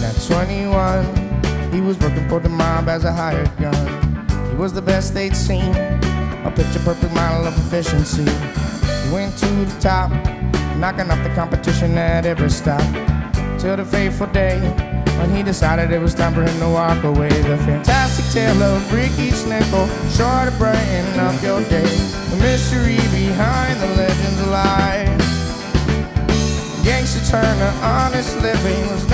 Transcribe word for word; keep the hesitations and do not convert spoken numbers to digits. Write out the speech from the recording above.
And at twenty-one, he was working for the mob as a hired gun. He was the best they'd seen, a picture-perfect model of efficiency. He went to the top, knocking off the competition at every stop, till the fateful day when he decided it was time for him to walk away. The fantastic tale of Ricky Snickle, sure to brighten up your day. The mystery behind the legend's lie. Gangster turned to honest living was